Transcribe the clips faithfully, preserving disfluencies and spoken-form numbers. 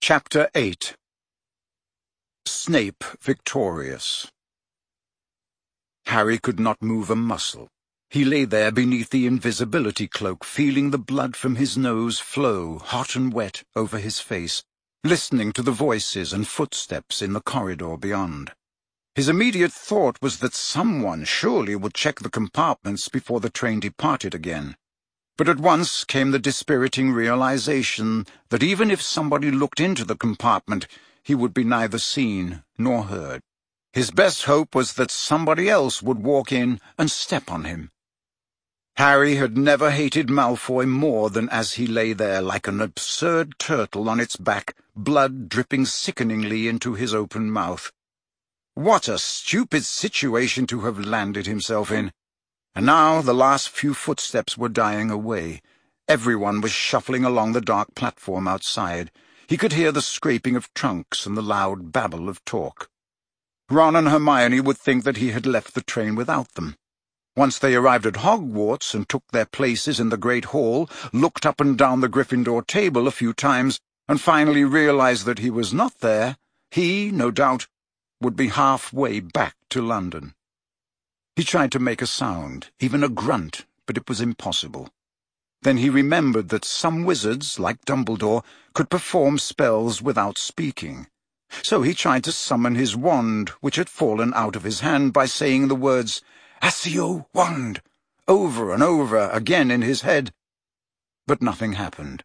Chapter eight. Snape Victorious. Harry could not move a muscle. He lay there beneath the invisibility cloak, feeling the blood from his nose flow, hot and wet, over his face, listening to the voices and footsteps in the corridor beyond. His immediate thought was that someone surely would check the compartments before the train departed again. But at once came the dispiriting realization that even if somebody looked into the compartment, he would be neither seen nor heard. His best hope was that somebody else would walk in and step on him. Harry had never hated Malfoy more than as he lay there like an absurd turtle on its back, blood dripping sickeningly into his open mouth. What a stupid situation to have landed himself in! And now the last few footsteps were dying away. Everyone was shuffling along the dark platform outside. He could hear the scraping of trunks and the loud babble of talk. Ron and Hermione would think that he had left the train without them. Once they arrived at Hogwarts and took their places in the Great Hall, looked up and down the Gryffindor table a few times, and finally realized that he was not there, he, no doubt, would be halfway back to London. He tried to make a sound, even a grunt, but it was impossible. Then he remembered that some wizards, like Dumbledore, could perform spells without speaking. So he tried to summon his wand, which had fallen out of his hand, by saying the words, "Accio wand," over and over again in his head. But nothing happened.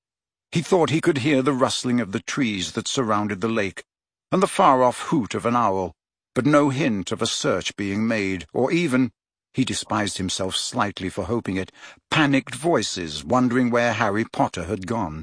He thought he could hear the rustling of the trees that surrounded the lake, and the far-off hoot of an owl, but no hint of a search being made, or even, he despised himself slightly for hoping it, panicked voices wondering where Harry Potter had gone.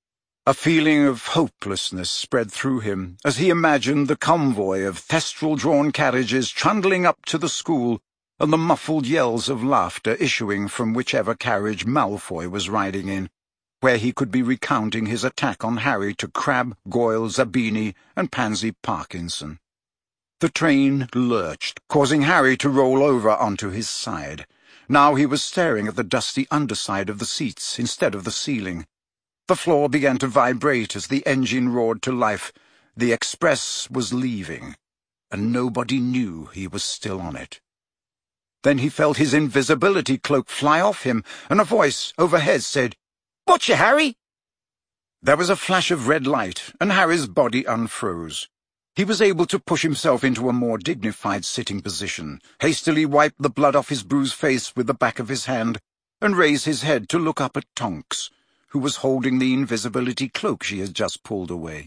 A feeling of hopelessness spread through him as he imagined the convoy of thestral-drawn carriages trundling up to the school, and the muffled yells of laughter issuing from whichever carriage Malfoy was riding in, where he could be recounting his attack on Harry to Crabbe, Goyle, Zabini, and Pansy Parkinson. The train lurched, causing Harry to roll over onto his side. Now he was staring at the dusty underside of the seats instead of the ceiling. The floor began to vibrate as the engine roared to life. The express was leaving, and nobody knew he was still on it. Then he felt his invisibility cloak fly off him, and a voice overhead said, "Watch you, Harry!" There was a flash of red light, and Harry's body unfroze. He was able to push himself into a more dignified sitting position, hastily wipe the blood off his bruised face with the back of his hand, and raise his head to look up at Tonks, who was holding the invisibility cloak she had just pulled away.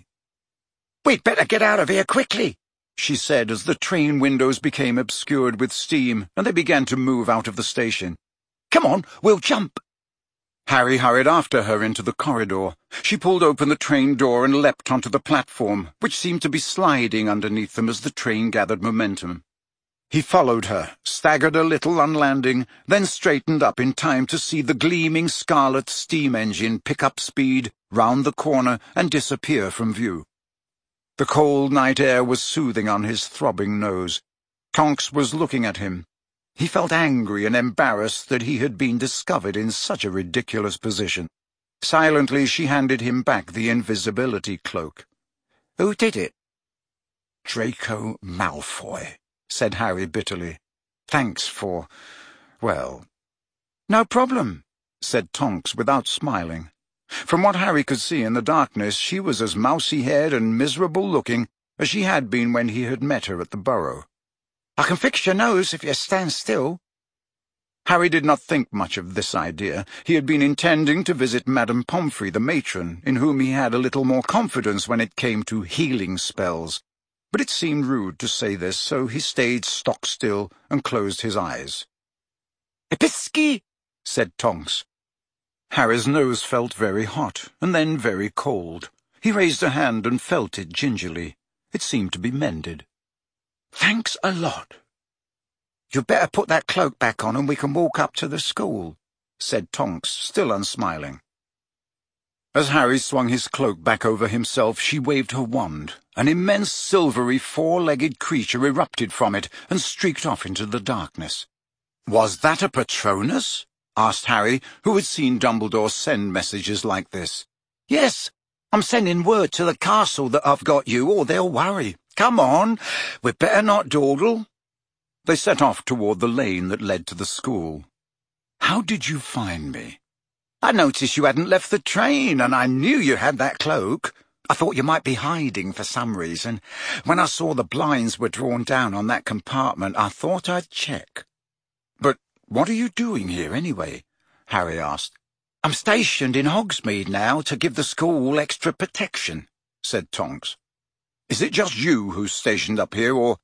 "We'd better get out of here quickly," she said as the train windows became obscured with steam and they began to move out of the station. "Come on, we'll jump." Harry hurried after her into the corridor. She pulled open the train door and leapt onto the platform, which seemed to be sliding underneath them as the train gathered momentum. He followed her, staggered a little on landing, then straightened up in time to see the gleaming scarlet steam engine pick up speed, round the corner, and disappear from view. The cold night air was soothing on his throbbing nose. Tonks was looking at him. He felt angry and embarrassed that he had been discovered in such a ridiculous position. Silently she handed him back the invisibility cloak. "Who did it?" "Draco Malfoy," said Harry bitterly. "Thanks for, well—" "No problem," said Tonks without smiling. From what Harry could see in the darkness, she was as mousy-haired and miserable-looking as she had been when he had met her at the Burrow. "I can fix your nose if you stand still." Harry did not think much of this idea. He had been intending to visit Madame Pomfrey, the matron, in whom he had a little more confidence when it came to healing spells. But it seemed rude to say this, so he stayed stock-still and closed his eyes. "Episky," said Tonks. Harry's nose felt very hot, and then very cold. He raised a hand and felt it gingerly. It seemed to be mended. "Thanks a lot." "You'd better put that cloak back on and we can walk up to the school," said Tonks, still unsmiling. As Harry swung his cloak back over himself, she waved her wand. An immense silvery four-legged creature erupted from it and streaked off into the darkness. "Was that a Patronus?" asked Harry, who had seen Dumbledore send messages like this. "Yes," I'm sending word to the castle that I've got you, or they'll worry. Come on, we'd better not dawdle." They set off toward the lane that led to the school. "How did you find me?" "I noticed you hadn't left the train, and I knew you had that cloak. I thought you might be hiding for some reason. When I saw the blinds were drawn down on that compartment, I thought I'd check." "But what are you doing here, anyway?" Harry asked. "I'm stationed in Hogsmeade now to give the school extra protection," said Tonks. "Is it just you who's stationed up here, or—"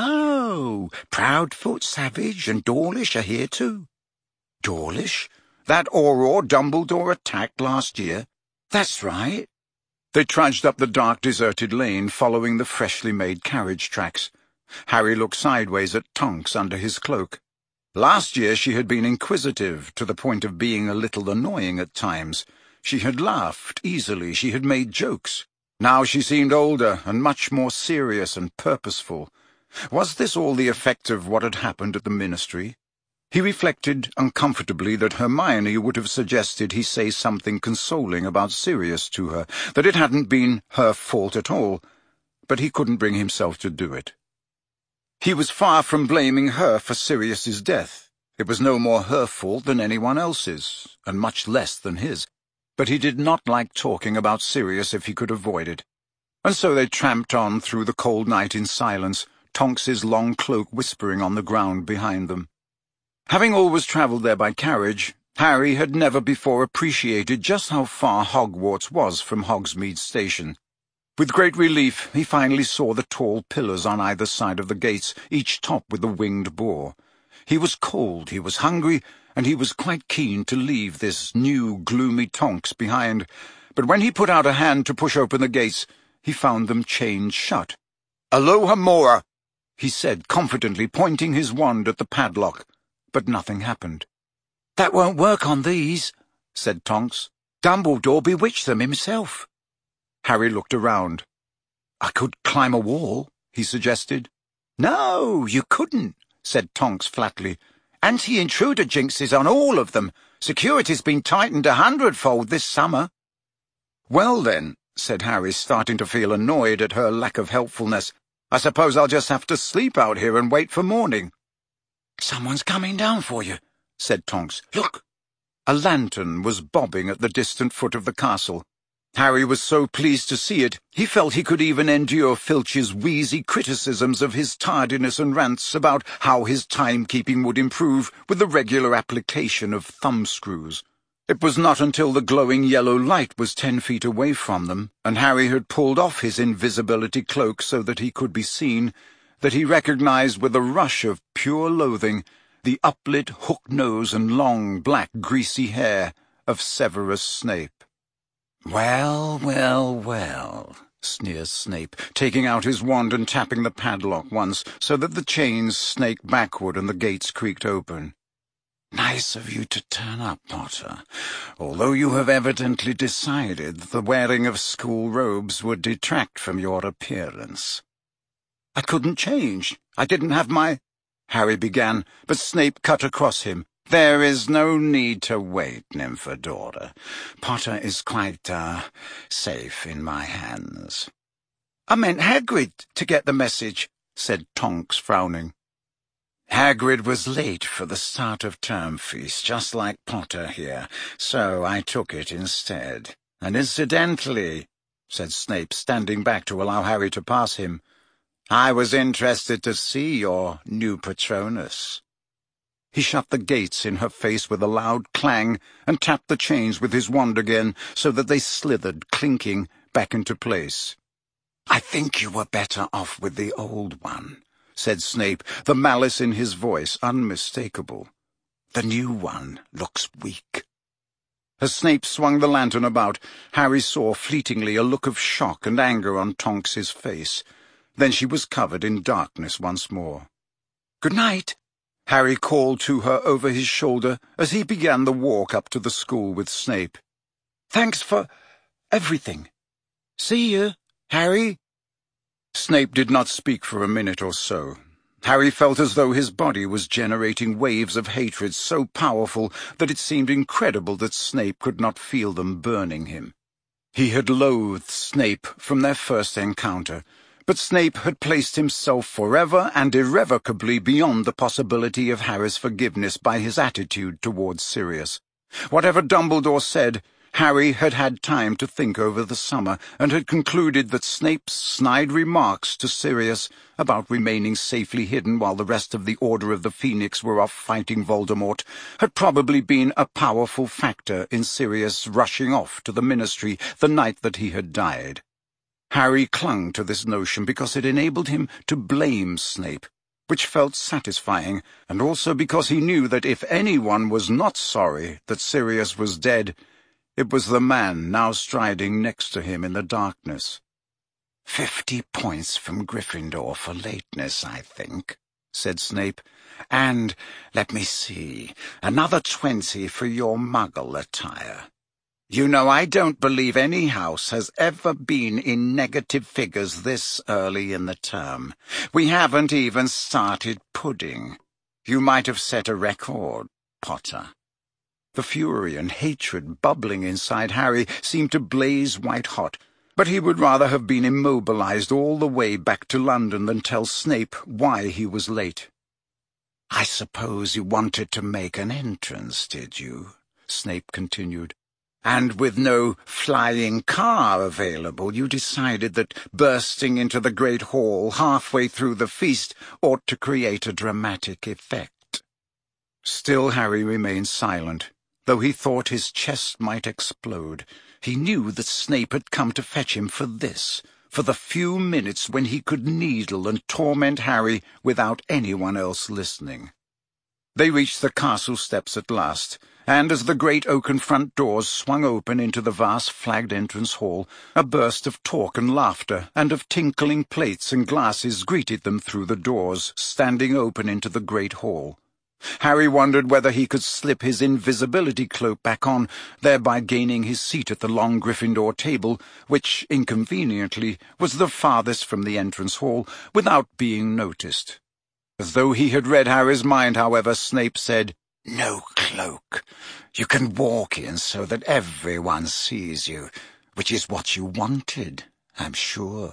"No, Proudfoot, Savage, and Dawlish are here too." "Dawlish? That Auror Dumbledore attacked last year?" "That's right." They trudged up the dark, deserted lane, following the freshly made carriage tracks. Harry looked sideways at Tonks under his cloak. Last year she had been inquisitive, to the point of being a little annoying at times. She had laughed easily, she had made jokes. Now she seemed older and much more serious and purposeful. Was this all the effect of what had happened at the Ministry? He reflected uncomfortably that Hermione would have suggested he say something consoling about Sirius to her, that it hadn't been her fault at all, but he couldn't bring himself to do it. He was far from blaming her for Sirius's death. It was no more her fault than anyone else's, and much less than his. But he did not like talking about Sirius if he could avoid it. And so they tramped on through the cold night in silence, Tonks's long cloak whispering on the ground behind them. Having always travelled there by carriage, Harry had never before appreciated just how far Hogwarts was from Hogsmeade Station. With great relief, he finally saw the tall pillars on either side of the gates, each topped with a winged boar. He was cold, he was hungry, and he was quite keen to leave this new, gloomy Tonks behind. But when he put out a hand to push open the gates, he found them chained shut. "Alohomora," he said confidently, pointing his wand at the padlock. But nothing happened. "That won't work on these," said Tonks. "Dumbledore bewitched them himself." Harry looked around. "I could climb a wall," he suggested. "No, you couldn't," said Tonks flatly. "Anti-intruder jinxes on all of them. Security's been tightened a hundredfold this summer." "Well then," said Harry, starting to feel annoyed at her lack of helpfulness, "I suppose I'll just have to sleep out here and wait for morning." "Someone's coming down for you," said Tonks. "Look!" A lantern was bobbing at the distant foot of the castle. Harry was so pleased to see it, he felt he could even endure Filch's wheezy criticisms of his tardiness and rants about how his timekeeping would improve with the regular application of thumbscrews. It was not until the glowing yellow light was ten feet away from them, and Harry had pulled off his invisibility cloak so that he could be seen, that he recognized with a rush of pure loathing the uplit hook nose and long, black, greasy hair of Severus Snape. "Well, well, well," sneered Snape, taking out his wand and tapping the padlock once, so that the chains snaked backward and the gates creaked open. "Nice of you to turn up, Potter, although you have evidently decided that the wearing of school robes would detract from your appearance." "I couldn't change. I didn't have my—" Harry began, but Snape cut across him. "There is no need to wait, Nymphadora. Potter is quite, uh, safe in my hands." "I meant Hagrid to get the message," said Tonks, frowning. "Hagrid was late for the start of term feast, just like Potter here, so I took it instead. And incidentally," said Snape, standing back to allow Harry to pass him, "I was interested to see your new Patronus." He shut the gates in her face with a loud clang and tapped the chains with his wand again so that they slithered, clinking, back into place. "I think you were better off with the old one," said Snape, the malice in his voice unmistakable. "The new one looks weak." As Snape swung the lantern about, Harry saw fleetingly a look of shock and anger on Tonks's face. Then she was covered in darkness once more. "Good night," Harry called to her over his shoulder as he began the walk up to the school with Snape. "Thanks for everything. See you, Harry." Snape did not speak for a minute or so. Harry felt as though his body was generating waves of hatred so powerful that it seemed incredible that Snape could not feel them burning him. He had loathed Snape from their first encounter, but Snape had placed himself forever and irrevocably beyond the possibility of Harry's forgiveness by his attitude towards Sirius. Whatever Dumbledore said, Harry had had time to think over the summer, and had concluded that Snape's snide remarks to Sirius about remaining safely hidden while the rest of the Order of the Phoenix were off fighting Voldemort had probably been a powerful factor in Sirius rushing off to the Ministry the night that he had died. Harry clung to this notion because it enabled him to blame Snape, which felt satisfying, and also because he knew that if anyone was not sorry that Sirius was dead, it was the man now striding next to him in the darkness. "Fifty points from Gryffindor for lateness, I think," said Snape. "And, let me see, another twenty for your Muggle attire. You know, I don't believe any house has ever been in negative figures this early in the term. We haven't even started pudding. You might have set a record, Potter." The fury and hatred bubbling inside Harry seemed to blaze white-hot, but he would rather have been immobilized all the way back to London than tell Snape why he was late. "I suppose you wanted to make an entrance, did you?" Snape continued. "And with no flying car available, you decided that bursting into the Great Hall halfway through the feast ought to create a dramatic effect." Still Harry remained silent. Though he thought his chest might explode, he knew that Snape had come to fetch him for this, for the few minutes when he could needle and torment Harry without anyone else listening. They reached the castle steps at last, and as the great oaken front doors swung open into the vast flagged entrance hall, a burst of talk and laughter and of tinkling plates and glasses greeted them through the doors, standing open into the great hall. Harry wondered whether he could slip his invisibility cloak back on, thereby gaining his seat at the long Gryffindor table, which, inconveniently, was the farthest from the entrance hall, without being noticed. As though he had read Harry's mind, however, Snape said, "No cloak. You can walk in so that everyone sees you, which is what you wanted, I'm sure."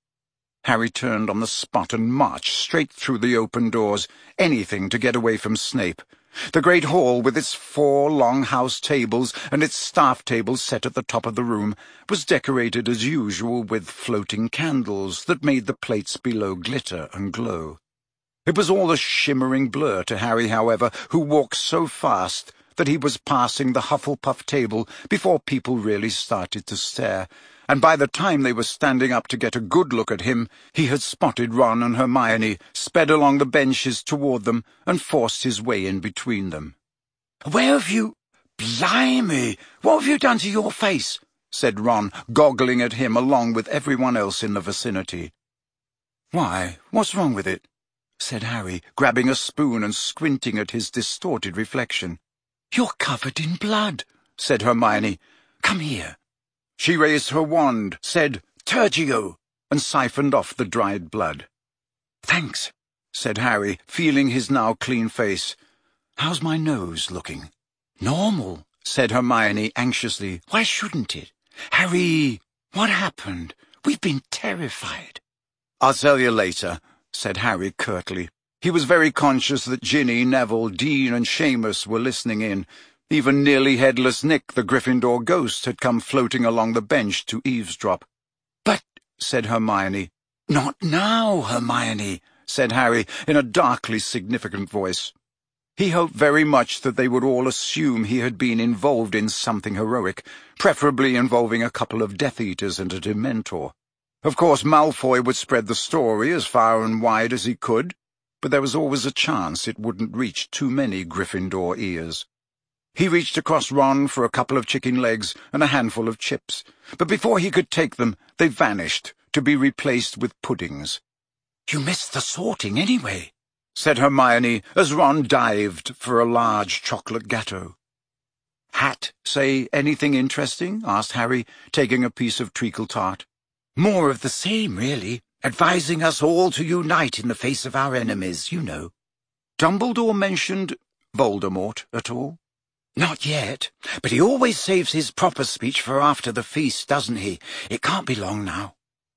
Harry turned on the spot and marched straight through the open doors, anything to get away from Snape. The great hall, with its four long house tables and its staff tables set at the top of the room, was decorated as usual with floating candles that made the plates below glitter and glow. It was all a shimmering blur to Harry, however, who walked so fast that he was passing the Hufflepuff table before people really started to stare, and by the time they were standing up to get a good look at him, he had spotted Ron and Hermione, sped along the benches toward them, and forced his way in between them. "Where have you— Blimey, what have you done to your face?" said Ron, goggling at him along with everyone else in the vicinity. "Why, what's wrong with it?" said Harry, grabbing a spoon and squinting at his distorted reflection. "You're covered in blood," said Hermione. "Come here." She raised her wand, said, "Tergio," and siphoned off the dried blood. "Thanks," said Harry, feeling his now clean face. "How's my nose looking?" "Normal," said Hermione anxiously. "Why shouldn't it? Harry, what happened? We've been terrified." "I'll tell you later," said Harry curtly. He was very conscious that Ginny, Neville, Dean, and Seamus were listening in. Even nearly headless Nick, the Gryffindor ghost, had come floating along the bench to eavesdrop. "But," said Hermione. "Not now, Hermione," said Harry, in a darkly significant voice. He hoped very much that they would all assume he had been involved in something heroic, preferably involving a couple of Death Eaters and a Dementor. Of course, Malfoy would spread the story as far and wide as he could, but there was always a chance it wouldn't reach too many Gryffindor ears. He reached across Ron for a couple of chicken legs and a handful of chips, but before he could take them, they vanished, to be replaced with puddings. "You missed the sorting anyway," said Hermione, as Ron dived for a large chocolate gâteau. "Hat say anything interesting?" asked Harry, taking a piece of treacle tart. "More of the same, really, advising us all to unite in the face of our enemies, you know." "Dumbledore mentioned Voldemort at all?" "Not yet, but he always saves his proper speech for after the feast, doesn't he? It can't be long now."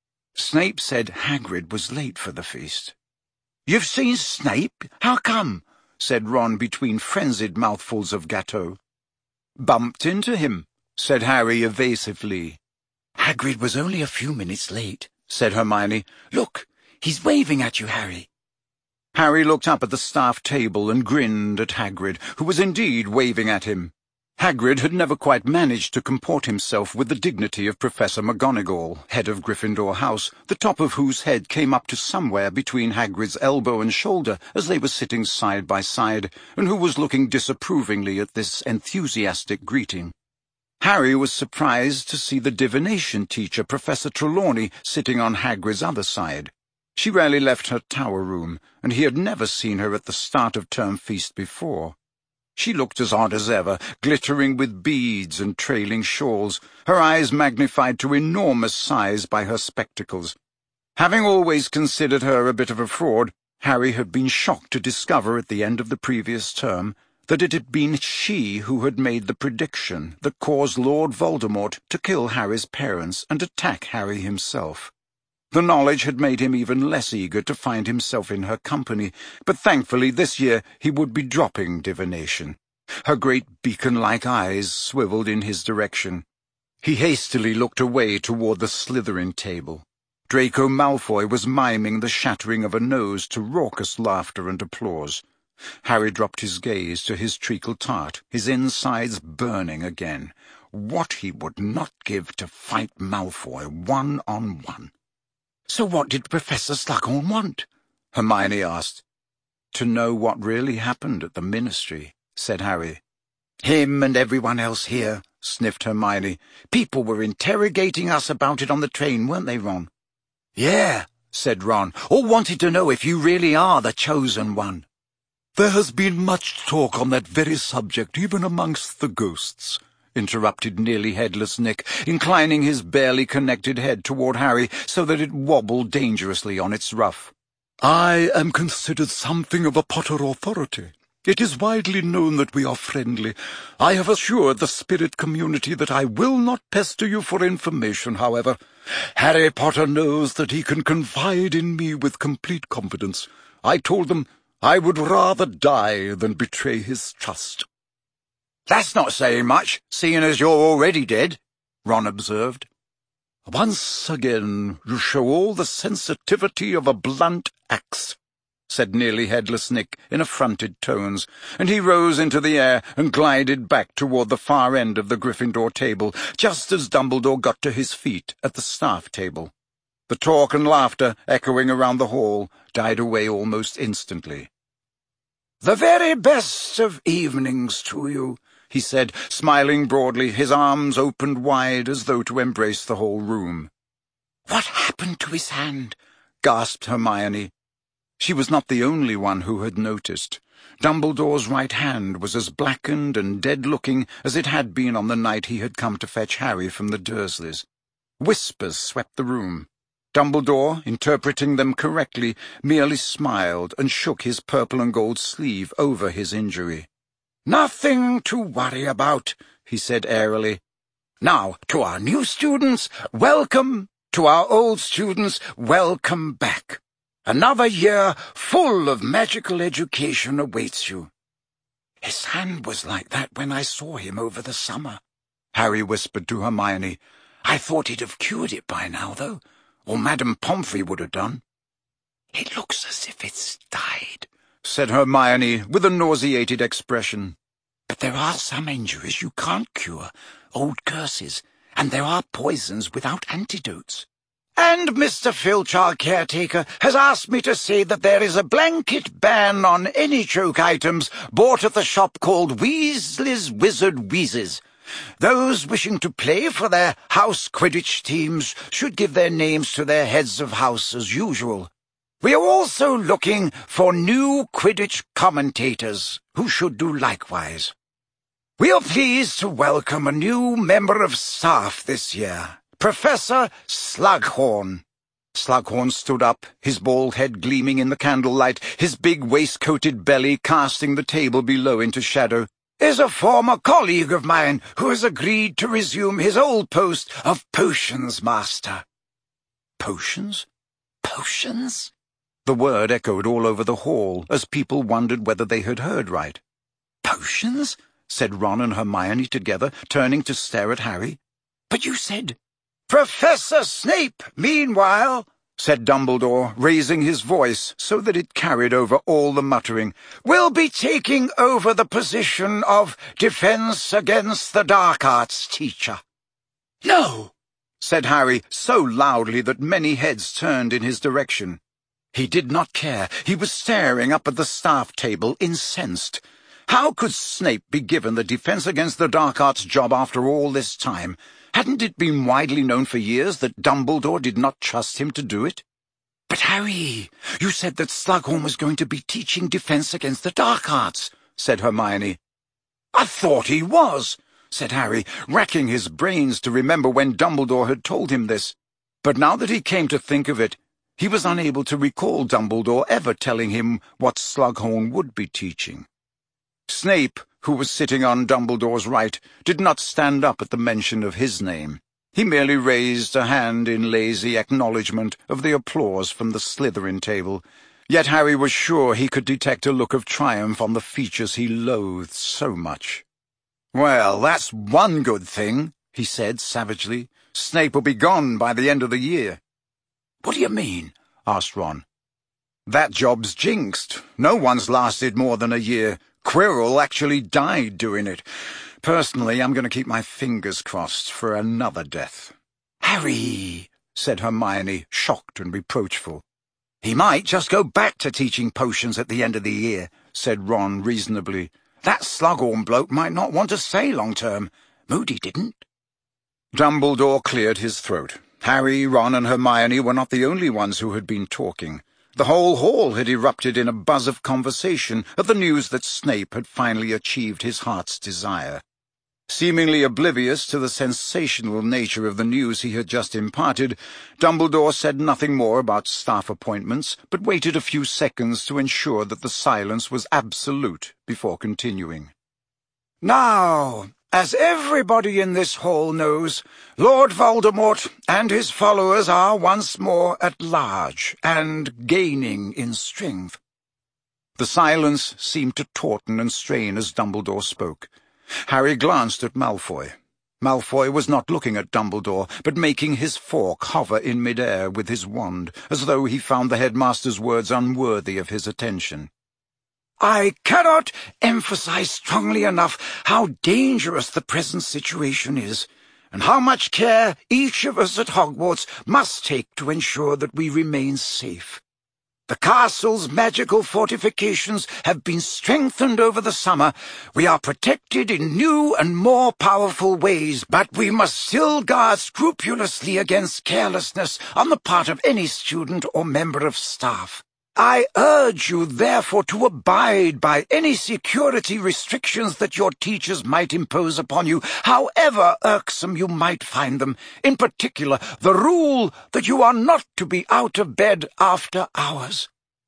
Snape said Hagrid was late for the feast. "You've seen Snape? How come?" said Ron between frenzied mouthfuls of gâteau. "Bumped into him," said Harry evasively. "Hagrid was only a few minutes late," said Hermione. "Look, he's waving at you, Harry." Harry looked up at the staff table and grinned at Hagrid, who was indeed waving at him. Hagrid had never quite managed to comport himself with the dignity of Professor McGonagall, head of Gryffindor House, the top of whose head came up to somewhere between Hagrid's elbow and shoulder as they were sitting side by side, and who was looking disapprovingly at this enthusiastic greeting. Harry was surprised to see the divination teacher, Professor Trelawney, sitting on Hagrid's other side. She rarely left her tower room, and he had never seen her at the start of term feast before. She looked as odd as ever, glittering with beads and trailing shawls, her eyes magnified to enormous size by her spectacles. Having always considered her a bit of a fraud, Harry had been shocked to discover at the end of the previous term that it had been she who had made the prediction that caused Lord Voldemort to kill Harry's parents and attack Harry himself. The knowledge had made him even less eager to find himself in her company, but thankfully this year he would be dropping divination. Her great beacon-like eyes swivelled in his direction. He hastily looked away toward the Slytherin table. Draco Malfoy was miming the shattering of a nose to raucous laughter and applause. Harry dropped his gaze to his treacle tart, his insides burning again. What he would not give to fight Malfoy one-on-one. "So what did Professor Slughorn want?" Hermione asked. "To know what really happened at the Ministry," said Harry. "Him and everyone else here," sniffed Hermione. "People were interrogating us about it on the train, weren't they, Ron?" "Yeah," said Ron. "All wanted to know if you really are the chosen one." "There has been much talk on that very subject, even amongst the ghosts," interrupted Nearly Headless Nick, inclining his barely connected head toward Harry so that it wobbled dangerously on its ruff. "I am considered something of a Potter authority. It is widely known that we are friendly. I have assured the spirit community that I will not pester you for information, however. Harry Potter knows that he can confide in me with complete confidence. I told them I would rather die than betray his trust." "That's not saying much, seeing as you're already dead," Ron observed. "Once again you show all the sensitivity of a blunt axe," said Nearly Headless Nick in affronted tones, and he rose into the air and glided back toward the far end of the Gryffindor table, just as Dumbledore got to his feet at the staff table. The talk and laughter, echoing around the hall, died away almost instantly. "The very best of evenings to you," he said, smiling broadly, his arms opened wide as though to embrace the whole room. "What happened to his hand?" gasped Hermione. She was not the only one who had noticed. Dumbledore's right hand was as blackened and dead-looking as it had been on the night he had come to fetch Harry from the Dursleys. Whispers swept the room. Dumbledore, interpreting them correctly, merely smiled and shook his purple and gold sleeve over his injury. "Nothing to worry about," he said airily. "Now, to our new students, welcome. To our old students, welcome back. Another year full of magical education awaits you." "His hand was like that when I saw him over the summer," Harry whispered to Hermione. "I thought he'd have cured it by now, though, or Madame Pomfrey would have done." "It looks as if it's died," said Hermione with a nauseated expression. "But there are some injuries you can't cure, old curses, and there are poisons without antidotes. And Mister Filch, our caretaker, has asked me to say that there is a blanket ban on any joke items bought at the shop called Weasley's Wizard Wheezes. Those wishing to play for their house Quidditch teams should give their names to their heads of house as usual. We are also looking for new Quidditch commentators, who should do likewise. We are pleased to welcome a new member of staff this year, Professor Slughorn." Slughorn stood up, his bald head gleaming in the candlelight, his big waistcoated belly casting the table below into shadow. is a former colleague of mine who has agreed to resume his old post of potions master." Potions? Potions? The word echoed all over the hall as people wondered whether they had heard right. "Potions?" said Ron and Hermione together, turning to stare at Harry. "But you said—" "Professor Snape, meanwhile," said Dumbledore, raising his voice so that it carried over all the muttering, "will be taking over the position of Defense Against the Dark Arts teacher." "No!" said Harry, so loudly that many heads turned in his direction. He did not care. He was staring up at the staff table, incensed. How could Snape be given the Defense Against the Dark Arts job after all this time? Hadn't it been widely known for years that Dumbledore did not trust him to do it? "But Harry, you said that Slughorn was going to be teaching Defense Against the Dark Arts," said Hermione. "I thought he was," said Harry, racking his brains to remember when Dumbledore had told him this. But now that he came to think of it, he was unable to recall Dumbledore ever telling him what Slughorn would be teaching. Snape, who was sitting on Dumbledore's right, did not stand up at the mention of his name. He merely raised a hand in lazy acknowledgement of the applause from the Slytherin table, yet Harry was sure he could detect a look of triumph on the features he loathed so much. "Well, that's one good thing," he said savagely. "Snape will be gone by the end of the year." "What do you mean?" asked Ron. "That job's jinxed. No one's lasted more than a year. Quirrell actually died doing it. Personally, I'm going to keep my fingers crossed for another death." "Harry," said Hermione, shocked and reproachful. "He might just go back to teaching potions at the end of the year," said Ron reasonably. "That Slughorn bloke might not want to stay long-term. Moody didn't." Dumbledore cleared his throat. Harry, Ron, and Hermione were not the only ones who had been talking. The whole hall had erupted in a buzz of conversation at the news that Snape had finally achieved his heart's desire. Seemingly oblivious to the sensational nature of the news he had just imparted, Dumbledore said nothing more about staff appointments, but waited a few seconds to ensure that the silence was absolute before continuing. "Now, as everybody in this hall knows, Lord Voldemort and his followers are once more at large and gaining in strength." The silence seemed to tauten and strain as Dumbledore spoke. Harry glanced at Malfoy. Malfoy was not looking at Dumbledore, but making his fork hover in mid-air with his wand, as though he found the headmaster's words unworthy of his attention. "I cannot emphasize strongly enough how dangerous the present situation is, and how much care each of us at Hogwarts must take to ensure that we remain safe. The castle's magical fortifications have been strengthened over the summer. We are protected in new and more powerful ways, but we must still guard scrupulously against carelessness on the part of any student or member of staff. I urge you, therefore, to abide by any security restrictions that your teachers might impose upon you, however irksome you might find them, in particular the rule that you are not to be out of bed after hours.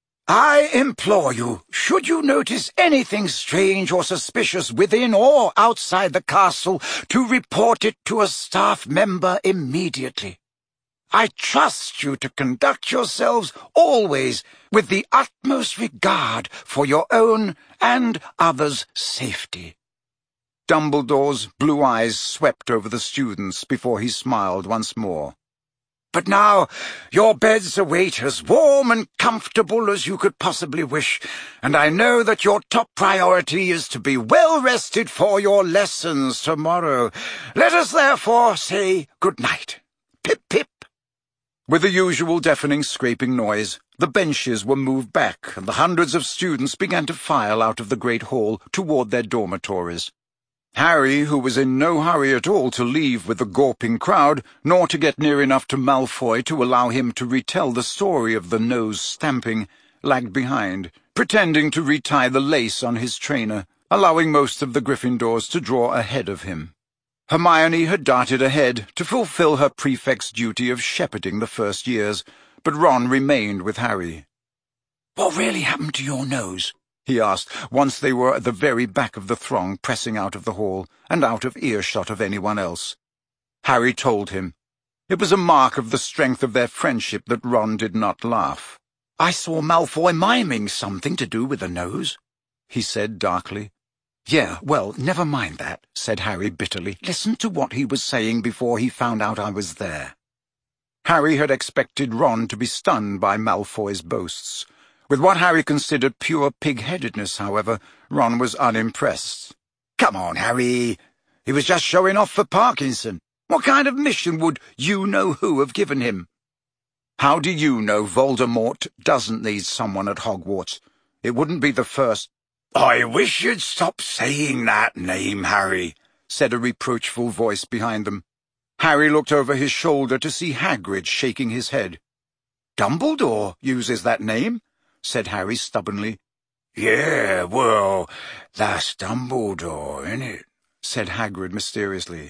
I implore you, should you notice anything strange or suspicious within or outside the castle, to report it to a staff member immediately. I trust you to conduct yourselves always with the utmost regard for your own and others' safety." Dumbledore's blue eyes swept over the students before he smiled once more. "But now your beds await as warm and comfortable as you could possibly wish, and I know that your top priority is to be well rested for your lessons tomorrow. Let us therefore say good night. Pip, pip." With the usual deafening scraping noise, the benches were moved back, and the hundreds of students began to file out of the great hall toward their dormitories. Harry, who was in no hurry at all to leave with the gawping crowd, nor to get near enough to Malfoy to allow him to retell the story of the nose stamping, lagged behind, pretending to retie the lace on his trainer, allowing most of the Gryffindors to draw ahead of him. Hermione had darted ahead to fulfill her prefect's duty of shepherding the first years, but Ron remained with Harry. "What really happened to your nose?" he asked, once they were at the very back of the throng, pressing out of the hall, and out of earshot of anyone else. Harry told him. It was a mark of the strength of their friendship that Ron did not laugh. "I saw Malfoy miming something to do with the nose," he said darkly. "Yeah, well, never mind that," said Harry bitterly. "Listen to what he was saying before he found out I was there." Harry had expected Ron to be stunned by Malfoy's boasts. With what Harry considered pure pig-headedness, however, Ron was unimpressed. "Come on, Harry. He was just showing off for Parkinson. What kind of mission would you-know-who have given him?" "How do you know Voldemort doesn't need someone at Hogwarts? It wouldn't be the first—" "I wish you'd stop saying that name, Harry," said a reproachful voice behind them. Harry looked over his shoulder to see Hagrid shaking his head. "Dumbledore uses that name," said Harry stubbornly. "Yeah, well, that's Dumbledore, innit?" said Hagrid mysteriously.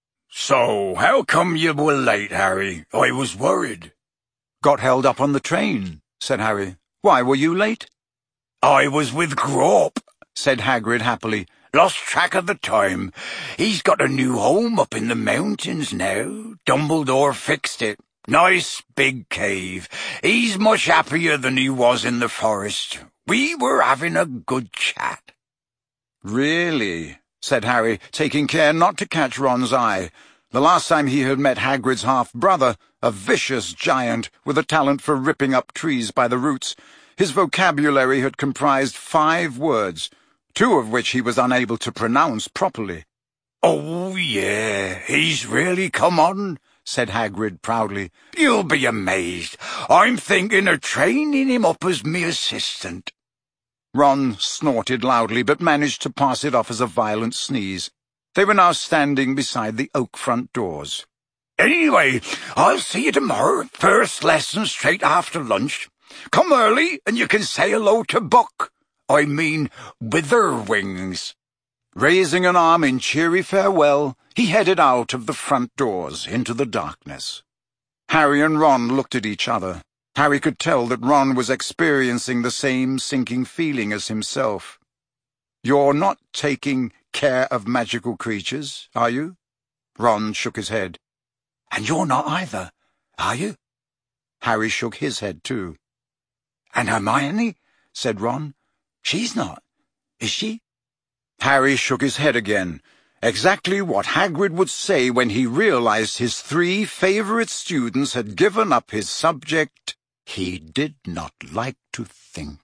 "So, how come you were late, Harry? I was worried." "Got held up on the train," said Harry. "Why were you late?" "I was with Grawp," said Hagrid happily. "Lost track of the time. He's got a new home up in the mountains now. Dumbledore fixed it. Nice big cave. He's much happier than he was in the forest. We were having a good chat." "Really?" said Harry, taking care not to catch Ron's eye. The last time he had met Hagrid's half-brother, a vicious giant with a talent for ripping up trees by the roots, his vocabulary had comprised five words, two of which he was unable to pronounce properly. "Oh, yeah, he's really come on," said Hagrid proudly. "You'll be amazed. I'm thinking of training him up as me assistant." Ron snorted loudly, but managed to pass it off as a violent sneeze. They were now standing beside the oak front doors. "Anyway, I'll see you tomorrow. First lesson straight after lunch. Come early, and you can say hello to Buck. I mean, Witherwings." Raising an arm in cheery farewell, he headed out of the front doors into the darkness. Harry and Ron looked at each other. Harry could tell that Ron was experiencing the same sinking feeling as himself. "You're not taking care of magical creatures, are you?" Ron shook his head. "And you're not either, are you?" Harry shook his head too. "And Hermione?" said Ron. "She's not, is she?" Harry shook his head again. Exactly what Hagrid would say when he realized his three favorite students had given up his subject he did not like to think.